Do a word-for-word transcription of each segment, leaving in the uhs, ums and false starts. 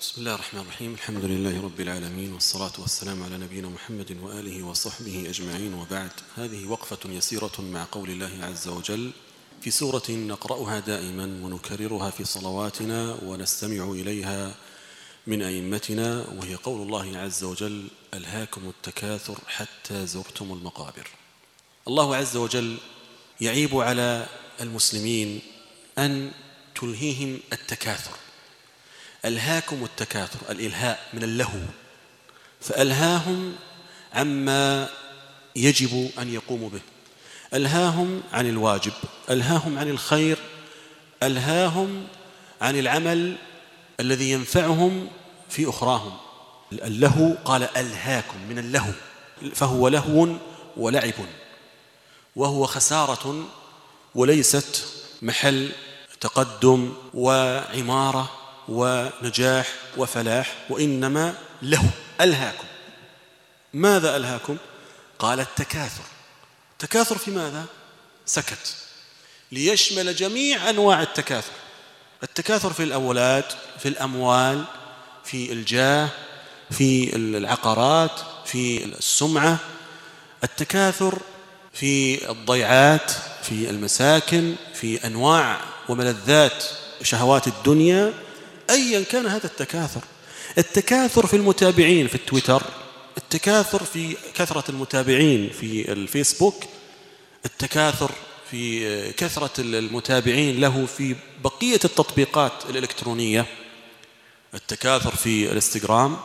بسم الله الرحمن الرحيم. الحمد لله رب العالمين، والصلاة والسلام على نبينا محمد وآله وصحبه أجمعين، وبعد. هذه وقفة يسيرة مع قول الله عز وجل في سورة نقرأها دائما ونكررها في صلواتنا ونستمع إليها من أئمتنا، وهي قول الله عز وجل: ألهاكم التكاثر حتى زرتم المقابر. الله عز وجل يعيب على المسلمين أن تلهيهم التكاثر. ألهاكم التكاثر، الإلهاء من اللهو، فألهاهم عما يجب أن يقوموا به، ألهاهم عن الواجب، ألهاهم عن الخير، ألهاهم عن العمل الذي ينفعهم في أخراهم. اللهو قال ألهاكم من اللهو، فهو لهو ولعب، وهو خسارة وليست محل تقدم وعمارة ونجاح وفلاح، وإنما له. ألهاكم، ماذا ألهاكم؟ قال التكاثر. تكاثر في ماذا؟ سكت ليشمل جميع أنواع التكاثر. التكاثر في الأولاد، في الأموال، في الجاه، في العقارات، في السمعة. التكاثر في الضيعات، في المساكن، في أنواع وملذات شهوات الدنيا. أيا كان هذا التكاثر. التكاثر في المتابعين في التويتر، التكاثر في كثرة المتابعين في الفيسبوك، التكاثر في كثرة المتابعين له في بقية التطبيقات الإلكترونية، التكاثر في الانستغرام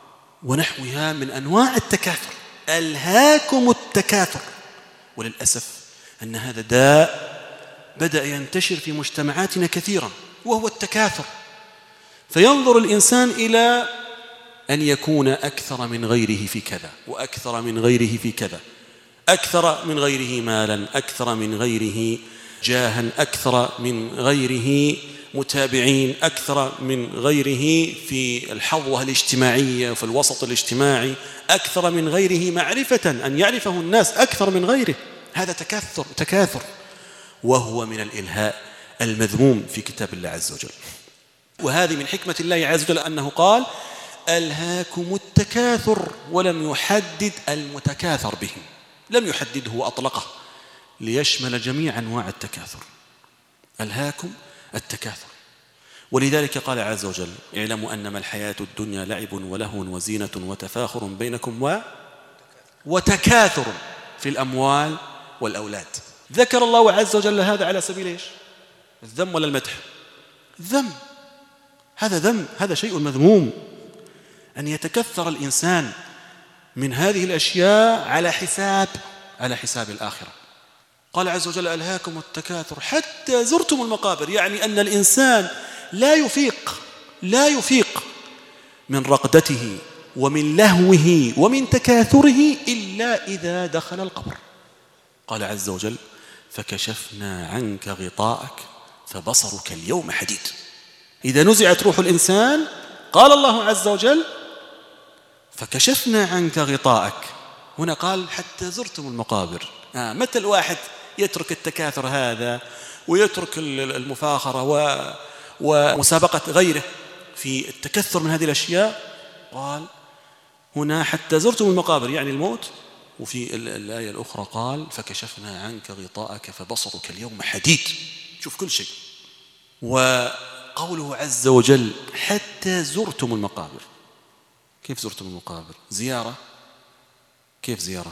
ونحوها من أنواع التكاثر. ألهاكم التكاثر. وللأسف أن هذا داء بدأ ينتشر في مجتمعاتنا كثيرا، وهو التكاثر. فينظر الإنسان إلى أن يكون أكثر من غيره في كذا، وأكثر من غيره في كذا، أكثر من غيره مالا، أكثر من غيره جاها، أكثر من غيره متابعين، أكثر من غيره في الحظوة الاجتماعية وفي الوسط الاجتماعي، أكثر من غيره معرفة، أن يعرفه الناس أكثر من غيره. هذا تكاثر تكاثر وهو من الإلهاء المذموم في كتاب الله عز وجل. وهذه من حكمة الله عز وجل أنه قال: ألهاكم التكاثر، ولم يحدد المتكاثر بهم، لم يحدده وأطلقه ليشمل جميع أنواع التكاثر. ألهاكم التكاثر. ولذلك قال عز وجل: اعلموا أنما الحياة الدنيا لعب ولهو وزينة وتفاخر بينكم و... وتكاثر في الأموال والأولاد. ذكر الله عز وجل هذا على سبيل إيش؟ الذم ولا المدح؟ الذم. هذا ذم، هذا شيء مذموم، أن يتكثر الإنسان من هذه الأشياء على حساب على حساب الآخرة. قال عز وجل: ألهاكم التكاثر حتى زرتم المقابر، يعني أن الإنسان لا يفيق لا يفيق من رقدته ومن لهوه ومن تكاثره إلا إذا دخل القبر. قال عز وجل: فكشفنا عنك غطاءك فبصرك اليوم حديد. إذا نزعت روح الإنسان، قال الله عز وجل: فكشفنا عنك غطاءك. هنا قال: حتى زرتم المقابر. آه متى الواحد يترك التكاثر هذا ويترك المفاخرة ومسابقة غيره في التكثر من هذه الأشياء؟ قال هنا: حتى زرتم المقابر، يعني الموت. وفي الآية الأخرى قال: فكشفنا عنك غطاءك فبصرك اليوم حديد. شوف كل شيء. وقوله عز وجل: حتى زرتم المقابر. كيف زرتم المقابر؟ زيارة. كيف زيارة؟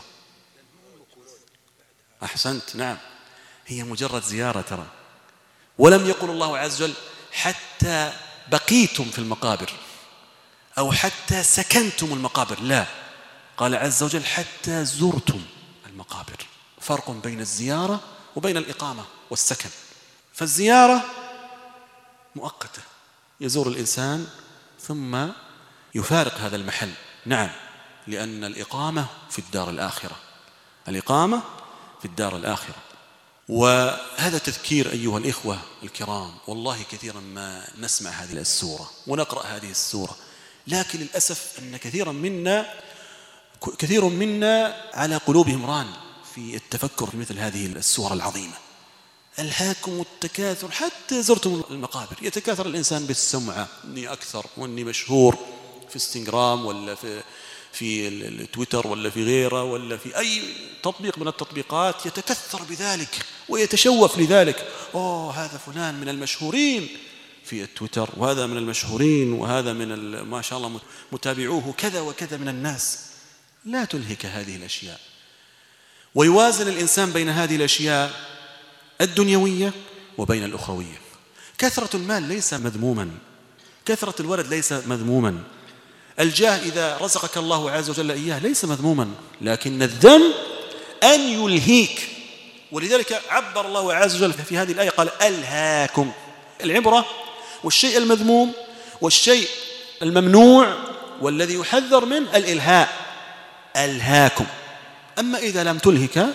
أحسنت، نعم، هي مجرد زيارة ترى. ولم يقل الله عز وجل: حتى بقيتم في المقابر أو حتى سكنتم المقابر، لا، قال عز وجل: حتى زرتم المقابر. فرق بين الزيارة وبين الإقامة والسكن. فالزيارة مؤقتة، يزور الإنسان ثم يفارق هذا المحل، نعم، لأن الإقامة في الدار الآخرة، الإقامة في الدار الآخرة. وهذا تذكير أيها الإخوة الكرام. والله كثيرا ما نسمع هذه السورة ونقرأ هذه السورة، لكن للأسف أن كثيرا منا كثير منا على قلوبهم ران في التفكر في مثل هذه السورة العظيمة. ألهاكم التكاثر حتى زرتم المقابر. يتكاثر الإنسان بالسمعة، إني أكثر وإني مشهور في انستغرام ولا في في التويتر ولا في غيره ولا في أي تطبيق من التطبيقات، يتكثر بذلك ويتشوف لذلك. أوه هذا فلان من المشهورين في التويتر، وهذا من المشهورين، وهذا من ما شاء الله متابعوه كذا وكذا من الناس. لا تلهك هذه الأشياء. ويوازن الإنسان بين هذه الأشياء الدنيوية وبين الأخروية. كثرة المال ليس مذموما، كثرة الولد ليس مذموما، الجاه إذا رزقك الله عز وجل إياه ليس مذموما، لكن الذم أن يلهيك. ولذلك عبر الله عز وجل في هذه الآية قال ألهاكم. العبرة والشيء المذموم والشيء الممنوع والذي يحذر منه الإلهاء، ألهاكم. أما إذا لم تلهك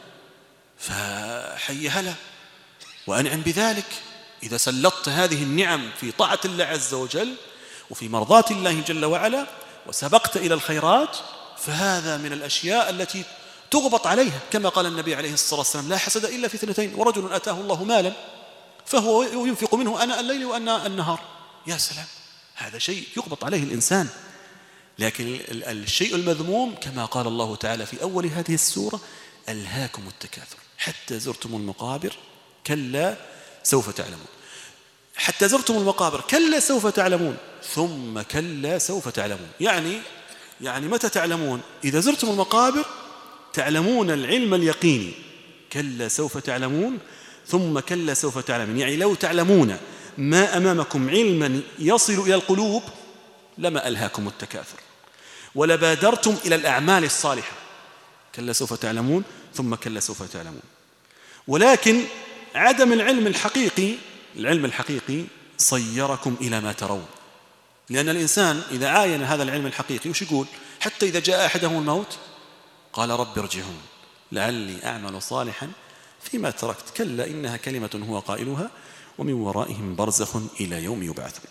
فحي هلا وأنعم بذلك. إذا سلطت هذه النعم في طاعة الله عز وجل وفي مرضاة الله جل وعلا وسبقت إلى الخيرات، فهذا من الأشياء التي تغبط عليها، كما قال النبي عليه الصلاة والسلام لا حسد إلا في اثنتين، ورجل أتاه الله مالا فهو ينفق منه آناء الليل وآناء النهار. يا سلام، هذا شيء يغبط عليه الإنسان. لكن الشيء المذموم كما قال الله تعالى في أول هذه السورة ألهاكم التكاثر حتى زرتم المقابر كلا سوف تعلمون. حتى زرتم المقابر كلا سوف تعلمون ثم كلا سوف تعلمون. يعني يعني متى تعلمون؟ إذا زرتم المقابر تعلمون العلم اليقيني. كلا سوف تعلمون ثم كلا سوف تعلمون، يعني لو تعلمون ما أمامكم علما يصل إلى القلوب لما ألهاكم التكاثر ولبادرتم إلى الأعمال الصالحة. كلا سوف تعلمون ثم كلا سوف تعلمون. ولكن عدم العلم الحقيقي، العلم الحقيقي صيركم إلى ما ترون. لأن الإنسان إذا عاين هذا العلم الحقيقي وش يقول؟ حتى إذا جاء أحدهم الموت قال رب ارجعون لعلي أعمل صالحا فيما تركت كلا إنها كلمة هو قائلها ومن ورائهم برزخ إلى يوم يبعثون.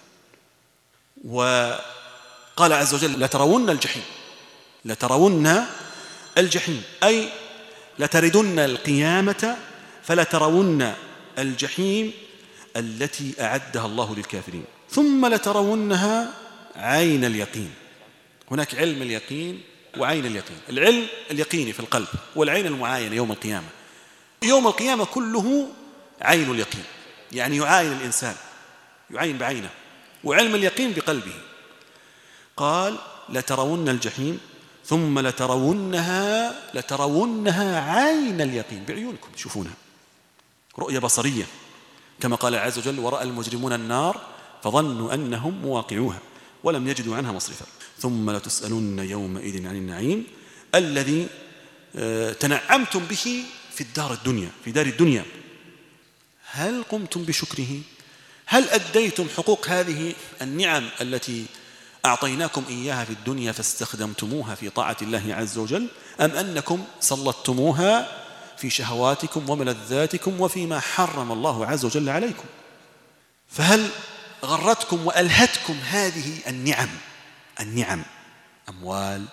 وقال عز وجل لترون الجحيم، لترون الجحيم أي لتردن القيامة فلترون الجحيم التي أعدها الله للكافرين ثم لترونها عين اليقين. هناك علم اليقين وعين اليقين. العلم اليقيني في القلب والعين المعاينة يوم القيامة. يوم القيامة كله عين اليقين، يعني يعاين الإنسان، يعاين بعينه، وعلم اليقين بقلبه. قال لترون الجحيم ثم لترونها لترونها عين اليقين، بعيونكم تشوفونها رؤية بصرية، كما قال عز وجل ورأى المجرمون النار فظنوا أنهم مواقعوها ولم يجدوا عنها مصرفا ثم لتسألن يومئذ عن النعيم الذي تنعمتم به في الدار الدنيا، في دار الدنيا. هل قمتم بشكره؟ هل أديتم حقوق هذه النعم التي أعطيناكم إياها في الدنيا فاستخدمتموها في طاعة الله عز وجل، أم أنكم سلطتموها في شهواتكم وملذاتكم وفيما حرم الله عز وجل عليكم؟ فهل غرتكم وألهتكم هذه النعم؟ النعم أموال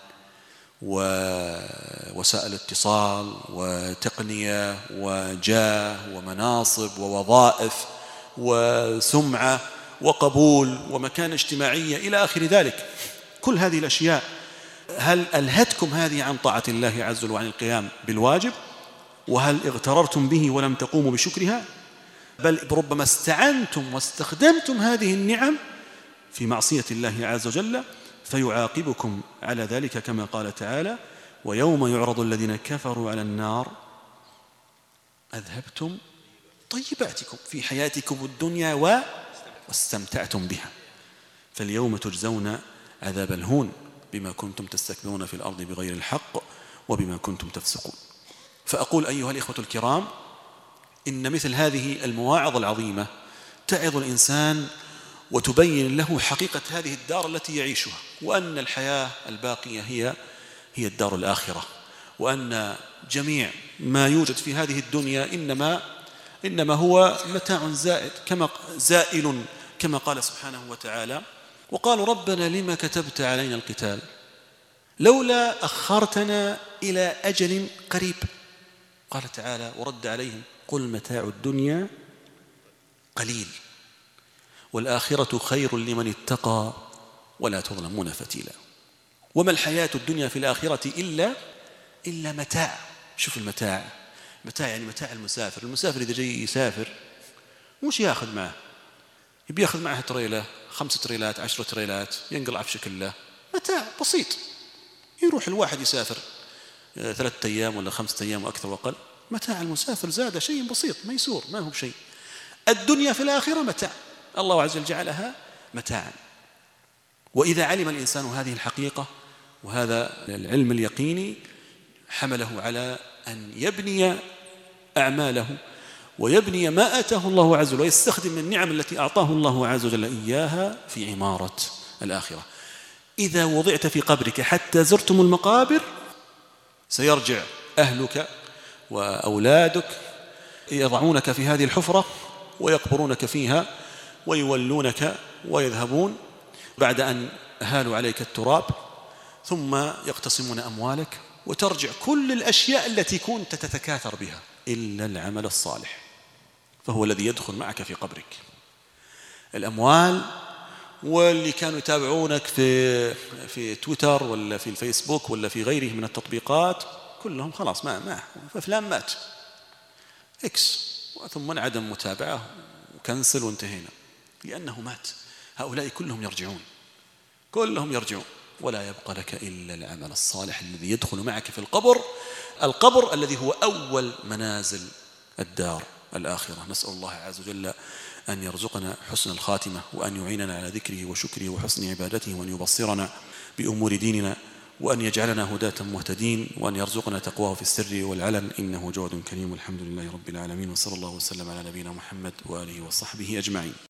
ووسائل اتصال وتقنية وجاه ومناصب ووظائف وسمعة وقبول ومكان اجتماعية إلى آخر ذلك. كل هذه الأشياء هل ألهتكم هذه عن طاعة الله عز وجل وعن القيام بالواجب؟ وهل اغتررتم به ولم تقوموا بشكرها؟ بل ربما استعنتم واستخدمتم هذه النعم في معصية الله عز وجل فيعاقبكم على ذلك كما قال تعالى ويوم يعرض الذين كفروا على النار أذهبتم طيباتكم في حياتكم الدنيا واستمتعتم بها فاليوم تجزون عذاب الهون بما كنتم تستكبرون في الأرض بغير الحق وبما كنتم تفسقون. فأقول أيها الإخوة الكرام إن مثل هذه المواعظ العظيمة تعظ الإنسان وتبين له حقيقة هذه الدار التي يعيشها، وأن الحياة الباقية هي هي الدار الآخرة، وأن جميع ما يوجد في هذه الدنيا إنما إنما هو متاع زائد كما زائل كما قال سبحانه وتعالى وقالوا ربنا لما كتبت علينا القتال لولا أخرتنا إلى أجل قريب. قال تعالى ورد عليهم قل متاع الدنيا قليل والآخرة خير لمن اتقى ولا تظلمون فتيلا. وما الحياة الدنيا في الآخرة إلا إلا متاع. شوف المتاع، متاع يعني متاع المسافر. المسافر إذا جاي يسافر مش ياخذ معه، يبي ياخذ معه تريلة، خمسة تريلات، عشرة تريلات، ينقل عفش كله، متاع بسيط. يروح الواحد يسافر ثلاثة أيام ولا خمسة أيام وأكثر وأقل، متاع المسافر زاد شيء بسيط ميسور ما هو بشيء. الدنيا في الآخرة متاع، الله عز وجل جعلها متاعا. وإذا علم الإنسان هذه الحقيقة وهذا العلم اليقيني حمله على أن يبني أعماله ويبني ما آتاه الله عز وجل ويستخدم النعم التي أعطاه الله عز وجل إياها في عمارة الآخرة. إذا وضعت في قبرك حتى زرتم المقابر سيرجع أهلك وأولادك يضعونك في هذه الحفرة ويقبرونك فيها ويولونك ويذهبون بعد أن هالوا عليك التراب، ثم يقتسمون أموالك وترجع كل الأشياء التي كنت تتكاثر بها إلا العمل الصالح، فهو الذي يدخل معك في قبرك. الأموال واللي كانوا يتابعونك في في تويتر ولا في الفيسبوك ولا في غيره من التطبيقات كلهم خلاص ما ما فلان مات إكس، ثم عدم متابعة وكنسل وانتهينا لأنه مات. هؤلاء كلهم يرجعون، كلهم يرجعون، ولا يبقى لك إلا العمل الصالح الذي يدخل معك في القبر، القبر الذي هو أول منازل الدار الآخرة. نسأل الله عز وجل أن يرزقنا حسن الخاتمة وأن يعيننا على ذكره وشكره وحسن عبادته وأن يبصرنا بأمور ديننا وأن يجعلنا هداة مهتدين وأن يرزقنا تقواه في السر والعلن إنه جواد كريم. الحمد لله رب العالمين، وصلى الله وسلم على نبينا محمد وآله وصحبه أجمعين.